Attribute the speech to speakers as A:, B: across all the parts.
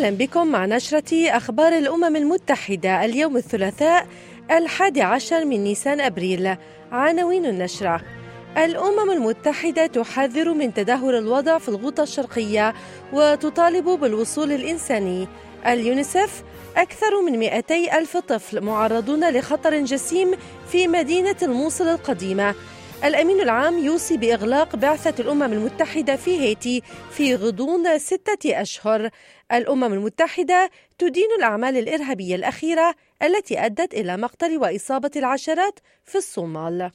A: أهلا بكم مع نشرة أخبار الأمم المتحدة اليوم الثلاثاء 11 من نيسان أبريل. عناوين النشرة: الأمم المتحدة تحذر من تدهور الوضع في الغوطة الشرقية وتطالب بالوصول الإنساني. اليونيسف: أكثر من 200 ألف طفل معرضون لخطر جسيم في مدينة الموصل القديمة. الأمين العام يوصي بإغلاق بعثة الأمم المتحدة في هايتي في غضون 6 أشهر. الأمم المتحدة تدين الأعمال الإرهابية الأخيرة التي أدت إلى مقتل وإصابة العشرات في الصومال.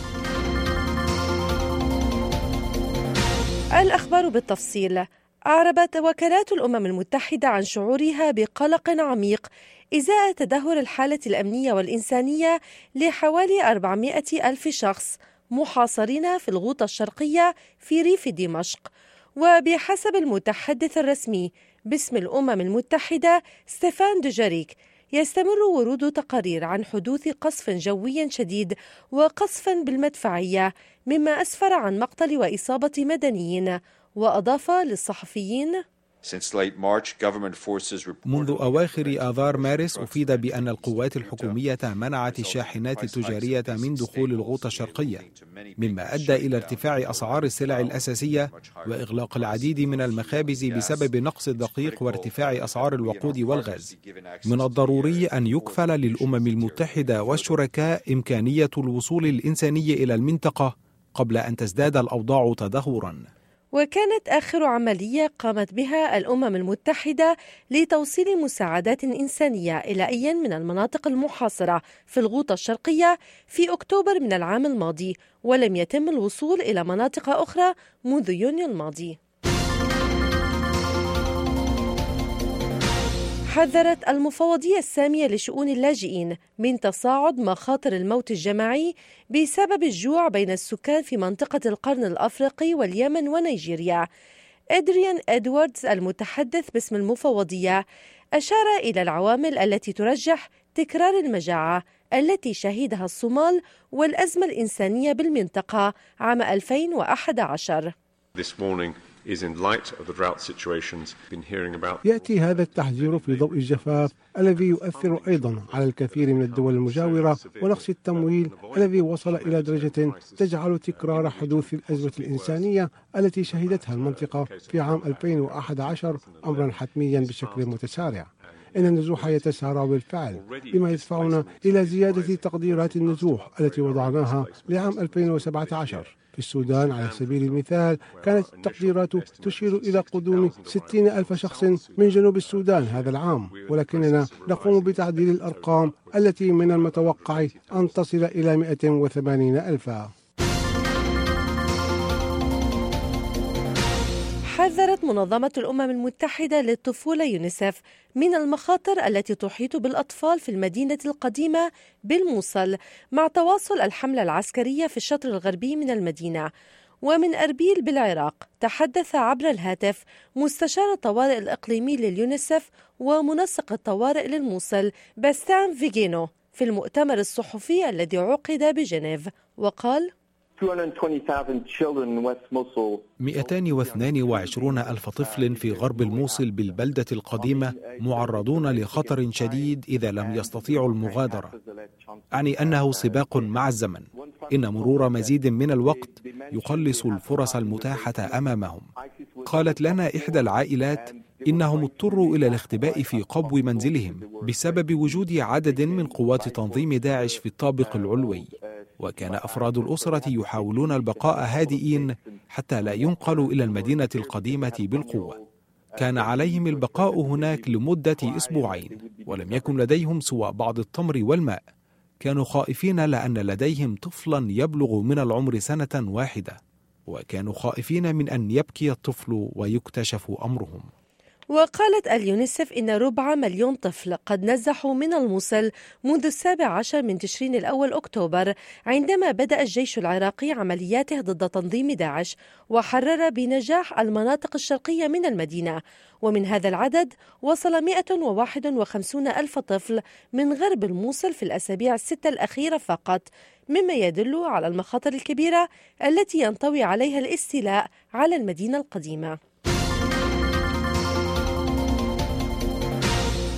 A: الأخبار بالتفصيل. أعربت وكالات الأمم المتحدة عن شعورها بقلق عميق إزاء تدهور الحالة الأمنية والإنسانية لحوالي 400 ألف شخص محاصرين في الغوطة الشرقية في ريف دمشق. وبحسب المتحدث الرسمي باسم الأمم المتحدة ستيفان دوجاريك، يستمر ورود تقارير عن حدوث قصف جوي شديد وقصف بالمدفعية، مما أسفر عن مقتل وإصابة مدنيين. وأضاف للصحفيين:
B: منذ أواخر آذار مارس أفيد بأن القوات الحكومية منعت الشاحنات التجارية من دخول الغوطة الشرقية، مما أدى إلى ارتفاع أسعار السلع الأساسية وإغلاق العديد من المخابز بسبب نقص الدقيق وارتفاع أسعار الوقود والغاز. من الضروري أن يكفل للأمم المتحدة والشركاء إمكانية الوصول الإنساني إلى المنطقة قبل أن تزداد الأوضاع تدهورا.
A: وكانت آخر عملية قامت بها الأمم المتحدة لتوصيل مساعدات إنسانية إلى أي من المناطق المحاصرة في الغوطة الشرقية في أكتوبر من العام الماضي، ولم يتم الوصول إلى مناطق أخرى منذ يونيو الماضي. حذرت المفوضية السامية لشؤون اللاجئين من تصاعد مخاطر الموت الجماعي بسبب الجوع بين السكان في منطقة القرن الأفريقي واليمن ونيجيريا. أدريان إدواردز المتحدث باسم المفوضية أشار إلى العوامل التي ترجح تكرار المجاعة التي شهدها الصومال والأزمة الإنسانية بالمنطقة عام 2011.
C: يأتي هذا التحذير في ضوء الجفاف الذي يؤثر أيضا على الكثير من الدول المجاورة ونقص التمويل الذي وصل إلى درجة تجعل تكرار حدوث الأزمة الإنسانية التي شهدتها المنطقة في عام 2011 أمرا حتميا بشكل متسارع. إن النزوح يتسارع بالفعل، بما يدفعنا إلى زيادة تقديرات النزوح التي وضعناها لعام 2017. في السودان على سبيل المثال كانت التقديرات تشير إلى قدوم 60 ألف شخص من جنوب السودان هذا العام، ولكننا نقوم بتعديل الأرقام التي من المتوقع أن تصل إلى 180 ألفا.
A: حذرت منظمة الأمم المتحدة للطفولة يونيسف من المخاطر التي تحيط بالأطفال في المدينة القديمة بالموصل مع تواصل الحملة العسكرية في الشطر الغربي من المدينة. ومن أربيل بالعراق تحدث عبر الهاتف مستشار الطوارئ الإقليمي لليونيسف ومنسق الطوارئ للموصل باستيان فيجينو في المؤتمر الصحفي الذي عقد بجنيف، وقال:
B: 222 ألف طفل في غرب الموصل بالبلدة القديمة معرضون لخطر شديد إذا لم يستطيعوا المغادرة. أعني أنه سباق مع الزمن، إن مرور مزيد من الوقت يقلص الفرص المتاحة أمامهم. قالت لنا إحدى العائلات إنهم اضطروا إلى الاختباء في قبو منزلهم بسبب وجود عدد من قوات تنظيم داعش في الطابق العلوي، وكان أفراد الأسرة يحاولون البقاء هادئين حتى لا ينقلوا إلى المدينة القديمة بالقوة. كان عليهم البقاء هناك لمدة 2 أسبوع، ولم يكن لديهم سوى بعض التمر والماء. كانوا خائفين لأن لديهم طفلا يبلغ من العمر 1 سنة، وكانوا خائفين من أن يبكي الطفل ويكتشف أمرهم.
A: وقالت اليونيسف إن 4 مليون طفل قد نزحوا من الموصل منذ 17 من تشرين الأول أكتوبر، عندما بدأ الجيش العراقي عملياته ضد تنظيم داعش وحرر بنجاح المناطق الشرقية من المدينة. ومن هذا العدد وصل 151 ألف طفل من غرب الموصل في الأسابيع 6 الأخيرة فقط، مما يدل على المخاطر الكبيرة التي ينطوي عليها الاستيلاء على المدينة القديمة.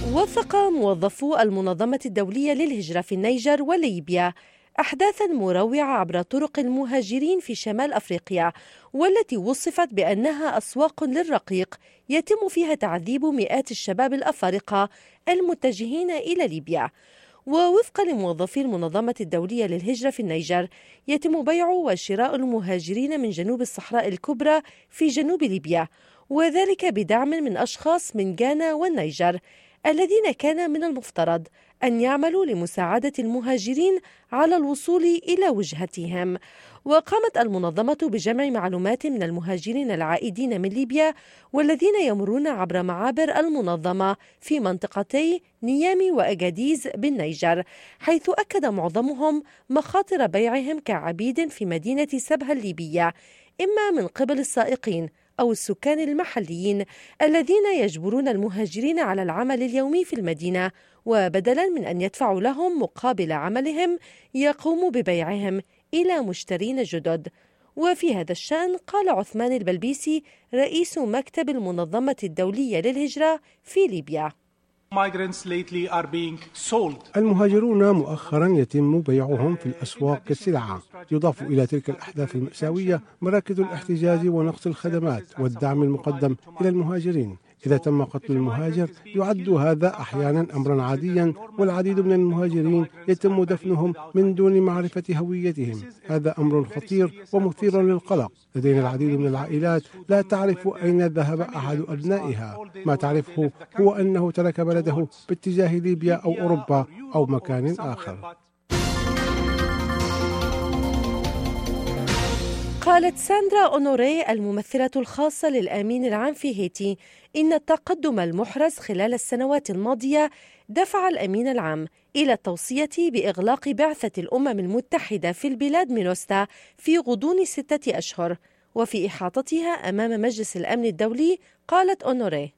A: وثق موظفو المنظمة الدولية للهجرة في النيجر وليبيا أحداثاً مروعة عبر طرق المهاجرين في شمال أفريقيا، والتي وصفت بأنها أسواق للرقيق يتم فيها تعذيب مئات الشباب الأفارقة المتجهين إلى ليبيا. ووفقا لموظفي المنظمة الدولية للهجرة في النيجر، يتم بيع وشراء المهاجرين من جنوب الصحراء الكبرى في جنوب ليبيا، وذلك بدعم من أشخاص من غانا والنيجر الذين كان من المفترض أن يعملوا لمساعدة المهاجرين على الوصول إلى وجهتهم. وقامت المنظمة بجمع معلومات من المهاجرين العائدين من ليبيا والذين يمرون عبر معابر المنظمة في منطقتي نيامي وأجاديز بالنيجر، حيث أكد معظمهم مخاطر بيعهم كعبيد في مدينة سبها الليبية، إما من قبل السائقين أو السكان المحليين الذين يجبرون المهاجرين على العمل اليومي في المدينة، وبدلا من أن يدفعوا لهم مقابل عملهم يقوموا ببيعهم إلى مشترين جدد. وفي هذا الشأن قال عثمان البلبيسي رئيس مكتب المنظمة الدولية للهجرة في ليبيا:
C: المهاجرون مؤخرا يتم بيعهم في الأسواق كسلعة. يضاف إلى تلك الأحداث المأساوية مراكز الاحتجاز ونقص الخدمات والدعم المقدم إلى المهاجرين. إذا تم قتل المهاجر يعد هذا أحيانا أمرا عاديا، والعديد من المهاجرين يتم دفنهم من دون معرفة هويتهم. هذا أمر خطير ومثير للقلق. لدينا العديد من العائلات لا تعرف أين ذهب أحد أبنائها، ما تعرفه هو أنه ترك بلده باتجاه ليبيا أو أوروبا أو مكان آخر.
A: قالت ساندرا أونوري الممثلة الخاصة للأمين العام في هيتي إن التقدم المحرز خلال السنوات الماضية دفع الأمين العام إلى التوصية بإغلاق بعثة الأمم المتحدة في البلاد مينوستا في غضون 6 أشهر. وفي إحاطتها أمام مجلس الأمن الدولي قالت أونوري: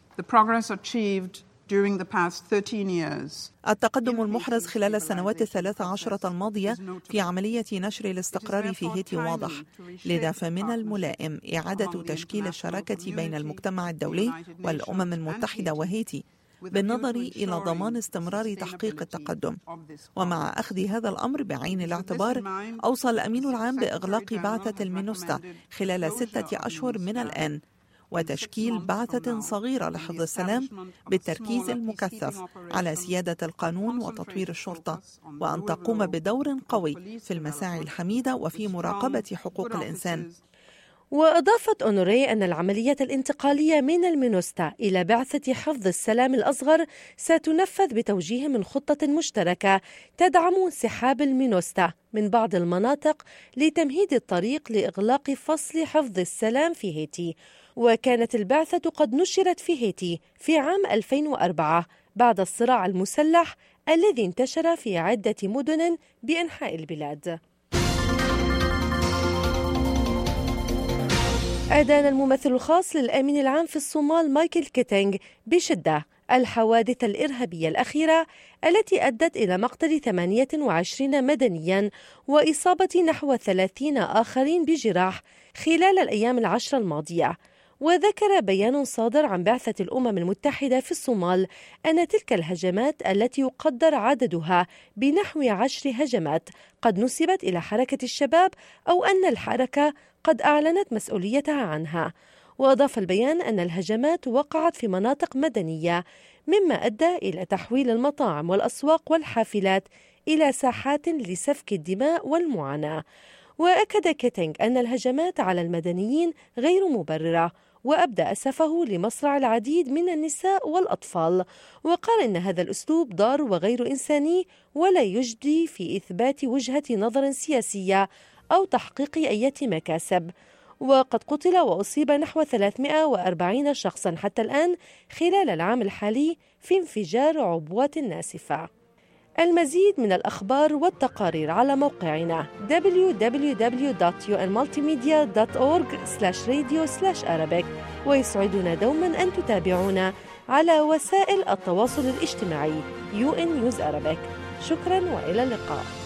D: التقدم المحرز خلال السنوات 13 الماضية في عملية نشر الاستقرار في هيتي واضح، لذا فمن الملائم إعادة تشكيل الشراكة بين المجتمع الدولي والأمم المتحدة وهيتي بالنظر إلى ضمان استمرار تحقيق التقدم. ومع أخذ هذا الأمر بعين الاعتبار، أوصى الأمين العام بإغلاق بعثة المينوستا خلال 6 أشهر من الآن، وتشكيل بعثة صغيرة لحفظ السلام بالتركيز المكثف على سيادة القانون وتطوير الشرطة، وأن تقوم بدور قوي في المساعي الحميدة وفي مراقبة حقوق الإنسان.
A: وأضافت أونوري أن العملية الانتقالية من المينوستا إلى بعثة حفظ السلام الأصغر ستنفذ بتوجيه من خطة مشتركة تدعم انسحاب المينوستا من بعض المناطق لتمهيد الطريق لإغلاق فصل حفظ السلام في هيتي. وكانت البعثة قد نشرت في هيتي في عام 2004 بعد الصراع المسلح الذي انتشر في عدة مدن بأنحاء البلاد. أدان الممثل الخاص للأمين العام في الصومال مايكل كيتينغ بشدة الحوادث الإرهابية الأخيرة التي أدت إلى مقتل 28 مدنيا وإصابة نحو 30 آخرين بجراح خلال الأيام 10 الماضية. وذكر بيان صادر عن بعثة الأمم المتحدة في الصومال أن تلك الهجمات التي يقدر عددها بنحو 10 هجمات قد نسبت إلى حركة الشباب، أو أن الحركة قد أعلنت مسؤوليتها عنها. وأضاف البيان أن الهجمات وقعت في مناطق مدنية، مما أدى إلى تحويل المطاعم والأسواق والحافلات إلى ساحات لسفك الدماء والمعاناة. وأكد كيتينغ أن الهجمات على المدنيين غير مبررة، وأبدى أسفه لمصرع العديد من النساء والأطفال، وقال إن هذا الأسلوب ضار وغير إنساني ولا يجدي في إثبات وجهة نظر سياسية أو تحقيق أي مكاسب. وقد قتل وأصيب نحو 340 شخصا حتى الآن خلال العام الحالي في انفجار عبوات ناسفة. المزيد من الأخبار والتقارير على موقعنا www.unmultimedia.org/radio/Arabic. ويسعدنا دوما أن تتابعونا على وسائل التواصل الاجتماعي UN News Arabic. شكرا وإلى اللقاء.